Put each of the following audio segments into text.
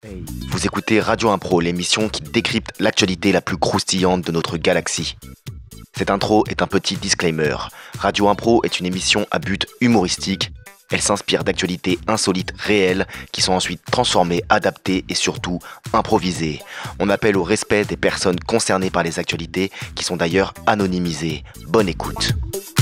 Vous écoutez Radio Impro, l'émission qui décrypte l'actualité la plus croustillante de notre galaxie. Cette intro est un petit disclaimer. Radio Impro est une émission à but humoristique. Elle s'inspire d'actualités insolites réelles qui sont ensuite transformées, adaptées et surtout improvisées. On appelle au respect des personnes concernées par les actualités qui sont d'ailleurs anonymisées. Bonne écoute.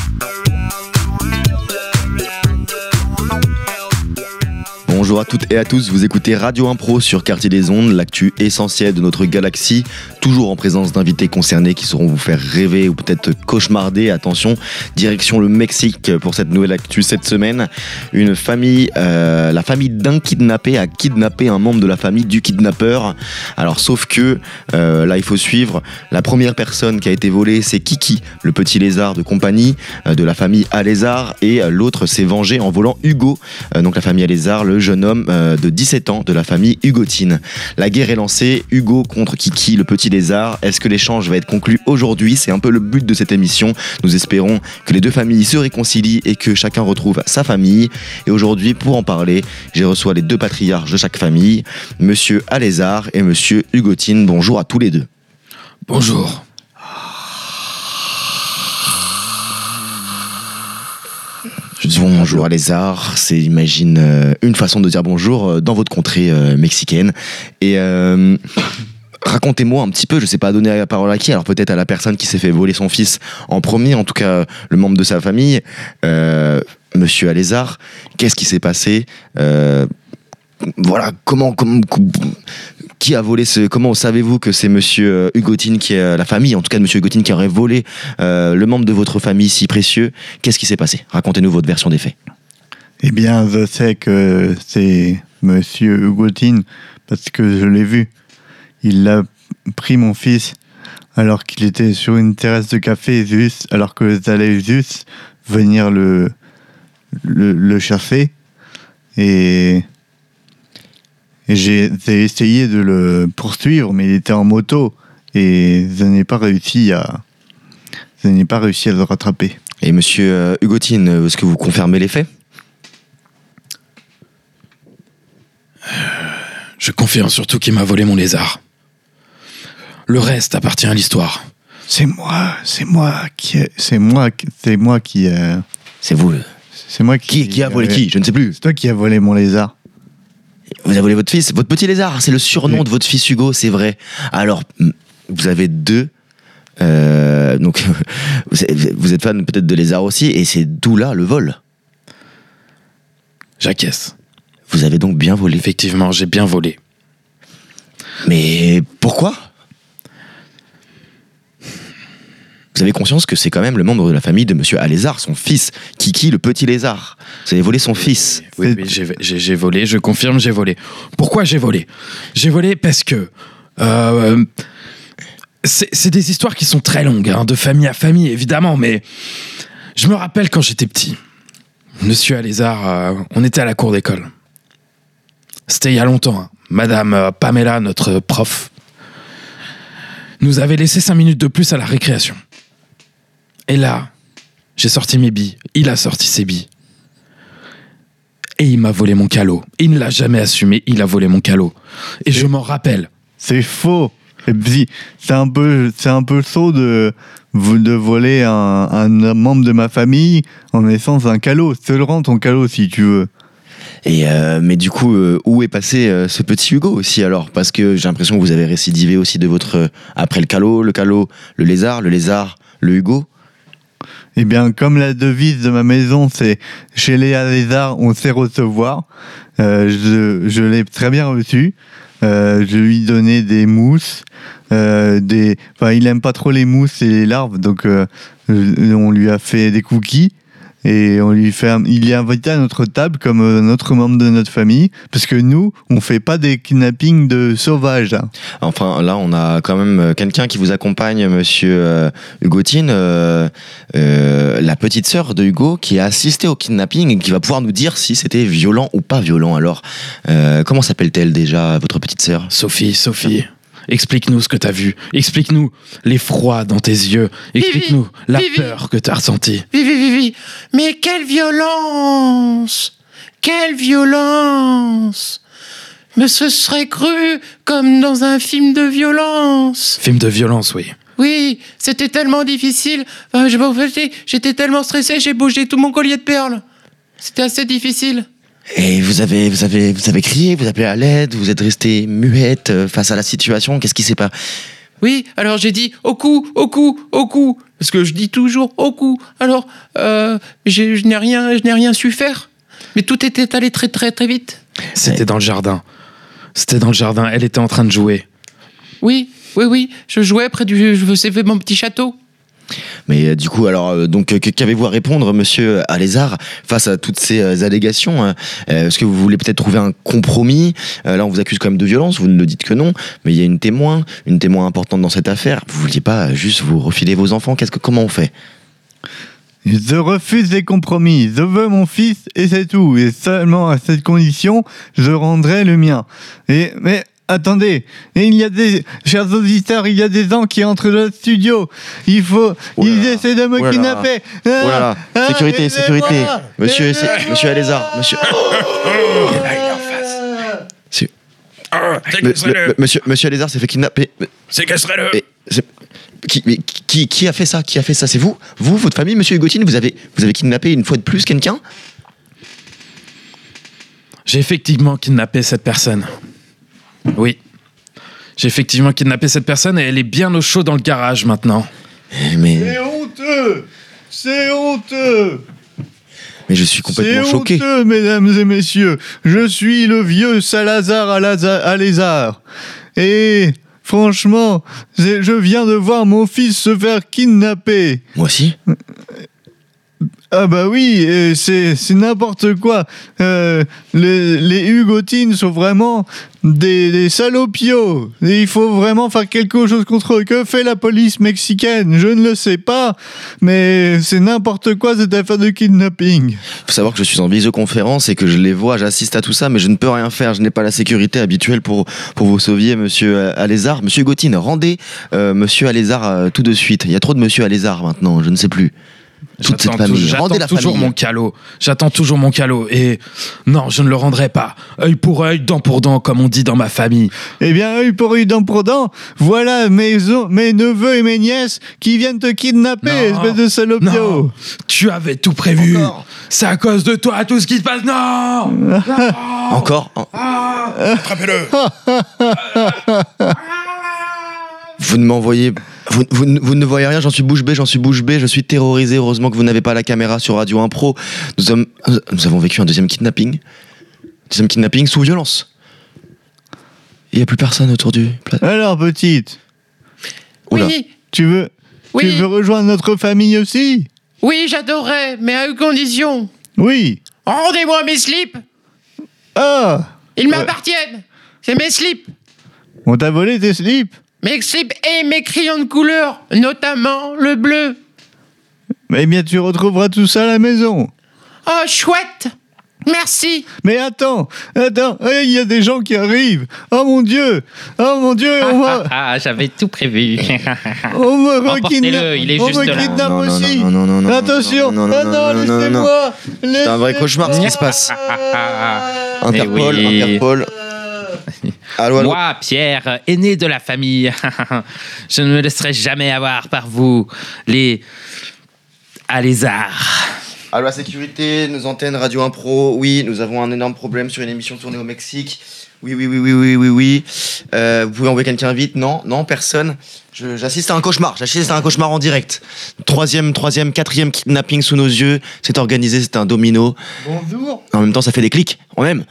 Bonjour à toutes et à tous, vous écoutez Radio Impro sur Quartier des Ondes, l'actu essentielle de notre galaxie, toujours en présence d'invités concernés qui sauront vous faire rêver ou peut-être cauchemarder. Attention, direction le Mexique pour cette nouvelle actu cette semaine. Une famille, la famille d'un kidnappé a kidnappé un membre de la famille du kidnappeur. Alors sauf que, là il faut suivre, la première personne qui a été volée c'est Kiki, le petit lézard de compagnie de la famille Alézard, et l'autre s'est vengé en volant Hugo, donc la famille Alézard, le jeune homme de 17 ans de la famille Hugotine. La guerre est lancée, Hugo contre Kiki, le petit lézard. Est-ce que l'échange va être conclu aujourd'hui ? C'est un peu le but de cette émission. Nous espérons que les deux familles se réconcilient et que chacun retrouve sa famille. Et aujourd'hui, pour en parler, j'ai reçu les deux patriarches de chaque famille, Monsieur Alézard et Monsieur Hugotine. Bonjour à tous les deux. Bonjour. Bonjour Alézard, c'est imagine une façon de dire bonjour dans votre contrée mexicaine. Et racontez-moi un petit peu, je sais pas donner la parole à qui, alors peut-être à la personne qui s'est fait voler son fils en premier, en tout cas le membre de sa famille, Monsieur Alézard, qu'est-ce qui s'est passé ? Voilà, qui a volé comment savez-vous que c'est Monsieur Hugotine qui est la famille, en tout cas de Monsieur Hugotine qui aurait volé le membre de votre famille si précieux ? Qu'est-ce qui s'est passé ? Racontez-nous votre version des faits. Eh bien, je sais que c'est Monsieur Hugotine parce que je l'ai vu. Il a pris mon fils alors qu'il était sur une terrasse de café, alors que j'allais juste venir le chercher. Et j'ai essayé de le poursuivre, mais il était en moto et je n'ai pas réussi à le rattraper. Et Monsieur Hugotine, est-ce que vous confirmez les faits ? Je confirme surtout qu'il m'a volé mon lézard. Le reste appartient à l'histoire. C'est vous. C'est moi qui Qui a volé qui ? Je ne sais plus. C'est toi qui as volé mon lézard. Vous avez volé votre fils, votre petit lézard, c'est le surnom de votre fils Hugo, c'est vrai. Alors, vous avez deux, donc vous êtes fan peut-être de lézard aussi, et c'est d'où là le vol. J'acquiesce. Vous avez donc bien volé. Effectivement, j'ai bien volé. Mais pourquoi ? Vous avez conscience que c'est quand même le membre de la famille de Monsieur Alézard, son fils, Kiki, le petit lézard. Vous avez volé son fils. Oui, j'ai volé, je confirme, j'ai volé. Pourquoi j'ai volé ? J'ai volé parce que c'est des histoires qui sont très longues, hein, de famille à famille, évidemment, mais je me rappelle quand j'étais petit. Monsieur Alézard, on était à la cour d'école. C'était il y a longtemps. Hein. Madame Pamela, notre prof, nous avait laissé 5 minutes de plus à la récréation. Et là, j'ai sorti mes billes, il a sorti ses billes. Et il m'a volé mon calot. Il ne l'a jamais assumé, il a volé mon calot. Et je m'en rappelle. C'est faux. Et puis, c'est un peu sot de voler un membre de ma famille en essence un calot. Je te le rends ton calot si tu veux. Et mais du coup, où est passé ce petit Hugo aussi alors ? Parce que j'ai l'impression que vous avez récidivé aussi de votre... Après le calot, le lézard, le Hugo. Eh bien, comme la devise de ma maison, c'est « Chez les Alézard, on sait recevoir », je l'ai très bien reçu. Je lui donnais des mousses. Il aime pas trop les mousses et les larves, donc on lui a fait des cookies. Et il est invité à notre table comme un autre membre de notre famille, parce que nous, on fait pas des kidnappings de sauvages. Hein. Enfin, là, on a quand même quelqu'un qui vous accompagne, Monsieur Hugotine, la petite sœur de Hugo, qui a assisté au kidnapping et qui va pouvoir nous dire si c'était violent ou pas violent. Alors, comment s'appelle-t-elle déjà, votre petite sœur ? Sophie. Explique-nous ce que t'as vu. Explique-nous l'effroi dans tes yeux. Explique-nous la peur que t'as ressentie. Vivi. Mais quelle violence ! Quelle violence ! Mais ce serait cru comme dans un film de violence. Film de violence, oui. Oui, c'était tellement difficile. J'étais tellement stressé, j'ai bougé tout mon collier de perles. C'était assez difficile. Et vous avez crié, vous appelez à l'aide, vous êtes restée muette face à la situation. Qu'est-ce qui s'est passé? Oui, alors j'ai dit au cou. Parce que je dis toujours au cou. Alors, je n'ai rien su faire. Mais tout était allé très très très vite. C'était dans le jardin. Elle était en train de jouer. Oui, je jouais je faisais mon petit château. Mais du coup, alors, qu'avez-vous à répondre, monsieur Alézard, face à toutes ces allégations hein? Est-ce que vous voulez peut-être trouver un compromis? Là, on vous accuse quand même de violence, vous ne le dites que non, mais il y a une témoin importante dans cette affaire. Vous vouliez pas juste vous refiler vos enfants? Comment on fait? Je refuse les compromis. Je veux mon fils et c'est tout. Et seulement à cette condition, je rendrai le mien. Mais attendez, chers auditeurs, il y a des gens qui entrent dans le studio. Ils essaient de me kidnapper. Oh là là, sécurité. Monsieur Alézard, monsieur. Monsieur Alézard s'est fait kidnapper. Séquestrez-le. Qui a fait ça? C'est vous, votre famille, monsieur Hugotine, vous avez kidnappé une fois de plus quelqu'un? J'ai effectivement kidnappé cette personne. Oui. J'ai effectivement kidnappé cette personne et elle est bien au chaud dans le garage maintenant. Mais C'est honteux. Mais je suis complètement choqué. C'est honteux, mesdames et messieurs. Je suis le vieux Salazar Alézard. Et franchement, je viens de voir mon fils se faire kidnapper. Moi aussi. Ah bah oui, c'est n'importe quoi. Les Hugotines sont vraiment des salopios. Et il faut vraiment faire quelque chose contre eux. Que fait la police mexicaine? Je ne le sais pas, mais c'est n'importe quoi cette affaire de kidnapping. Faut savoir que je suis en visioconférence et que je les vois, j'assiste à tout ça, mais je ne peux rien faire. Je n'ai pas la sécurité habituelle pour vous sauver, monsieur Alézard. Monsieur Hugotine, rendez monsieur Alézard tout de suite. Il y a trop de monsieur Alézard maintenant, je ne sais plus. Toute cette famille. J'attends toujours mon calot. J'attends toujours mon calot. Et non, je ne le rendrai pas. Œil pour œil, dent pour dent, comme on dit dans ma famille. Eh bien, œil pour œil, dent pour dent, voilà mes neveux et mes nièces qui viennent te kidnapper, espèce de salopio. Non, tu avais tout prévu. C'est à cause de toi tout ce qui se passe. Non, non. Encore Attrapez-le. Vous ne m'envoyez... Vous ne voyez rien, j'en suis bouche bée, je suis terrorisé. Heureusement que vous n'avez pas la caméra sur Radio Impro. Nous avons vécu un deuxième kidnapping sous violence. Il n'y a plus personne autour du plateau. Alors, petite. Oula. Oui, Tu veux rejoindre notre famille aussi? oui, j'adorerais, mais à une condition. Oui. Rendez-moi mes slips. Ah. Ils m'appartiennent. C'est mes slips. On t'a volé tes slips? Mes slips et mes crayons de couleur, notamment le bleu. Eh bien, tu retrouveras tout ça à la maison. Oh, chouette. Merci. Mais attends, il y a des gens qui arrivent. Oh mon Dieu, on va... j'avais tout prévu. On me Emportez-le, il est on juste me là. kidnappe aussi. Non, Attention, laissez-moi. C'est un vrai cauchemar ce qui se passe. Interpol. Allô. Moi, Pierre, aîné de la famille, je ne me laisserai jamais avoir par vous, les Alézard. Allô, la sécurité, nos antennes Radio Impro. Oui, nous avons un énorme problème sur une émission tournée au Mexique. Oui. Vous pouvez envoyer quelqu'un vite? Non, personne. J'assiste à un cauchemar en direct. Troisième, quatrième kidnapping sous nos yeux. C'est organisé, c'est un domino. Bonjour. En même temps, ça fait des clics, on aime.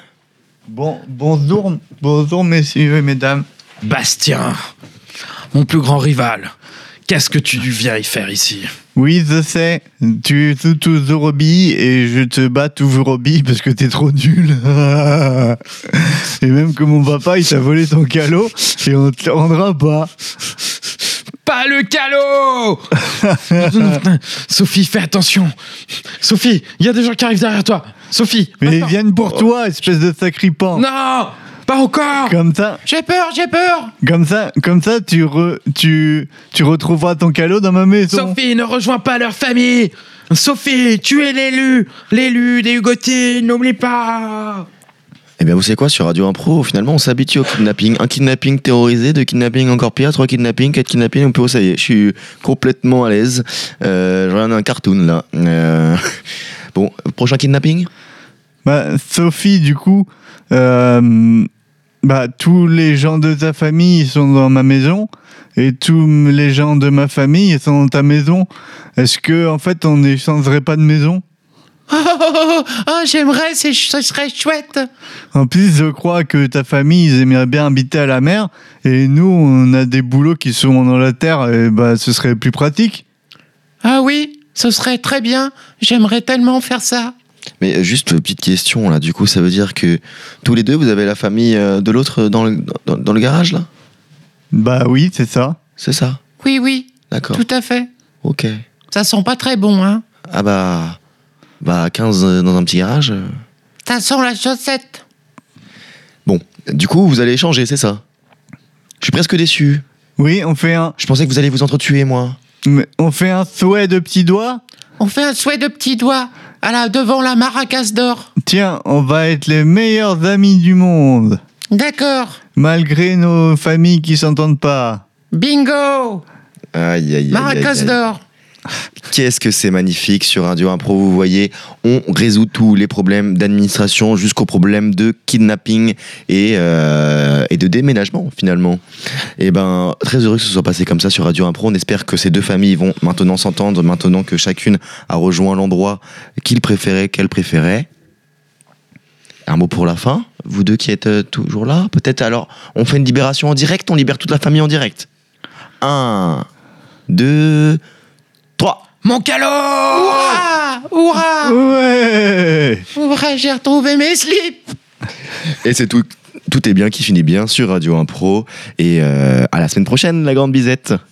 Bonjour messieurs et mesdames. Bastien, mon plus grand rival. Qu'est-ce que tu viens y faire ici? Oui, je sais. Tu es toujours Roby et je te bats toujours Roby parce que t'es trop nul. Et même que mon papa, il t'a volé ton calot et on te le rendra pas. Pas le calot. Sophie, fais attention. Sophie, il y a des gens qui arrivent derrière toi. Sophie. Mais ils maintenant. viennent pour toi, espèce de sacripant. Non, pas encore. Comme ça, J'ai peur. tu retrouveras ton calot dans ma maison. Sophie, ne rejoins pas leur famille. Sophie, tu es l'élu des Hugotines, n'oublie pas. Eh bien, vous savez quoi, sur Radio Impro, finalement, on s'habitue au kidnapping. Un kidnapping terrorisé, 2 kidnappings encore pire, 3 kidnappings, 4 kidnappings, on peut, ça y est, je suis complètement à l'aise. Je regarde un cartoon, là. Bon, prochain kidnapping? Sophie, du coup, tous les gens de ta famille sont dans ma maison et tous les gens de ma famille sont dans ta maison. Est-ce que, en fait, on n'échangerait pas de maison? J'aimerais, ce serait chouette. En plus, je crois que ta famille, ils aimeraient bien habiter à la mer et nous, on a des boulots qui sont dans la terre et ce serait plus pratique. Ah oui, ce serait très bien. J'aimerais tellement faire ça. Mais juste petite question, là, du coup, ça veut dire que tous les deux, vous avez la famille de l'autre dans le garage, là? Bah oui, c'est ça. C'est ça? Oui, D'accord. tout à fait. Ok. Ça sent pas très bon, hein. Ah bah 15 dans un petit garage. Ça sent la chaussette. Bon, du coup, vous allez échanger, c'est ça? Je suis presque déçu. Oui, on fait un entretuer, moi. souhait de petits doigts. On fait un souhait de petits doigts devant la Maracas d'or. Tiens, on va être les meilleurs amis du monde. D'accord. Malgré nos familles qui s'entendent pas. Bingo. Aïe. Maracas d'or. Qu'est-ce que c'est magnifique sur Radio Impro, vous voyez, on résout tous les problèmes d'administration jusqu'aux problèmes de kidnapping et de déménagement finalement. Et très heureux que ce soit passé comme ça sur Radio Impro, on espère que ces deux familles vont maintenant s'entendre, maintenant que chacune a rejoint l'endroit qu'elle préférait. Un mot pour la fin, vous deux qui êtes toujours là, peut-être alors on fait une libération en direct, on libère toute la famille en direct. 1, 2, 3. Mon calot! Hurrah! Ouais! Hurrah, j'ai retrouvé mes slips! Et c'est tout est bien qui finit bien sur Radio Impro. Et à la semaine prochaine, la grande bisette.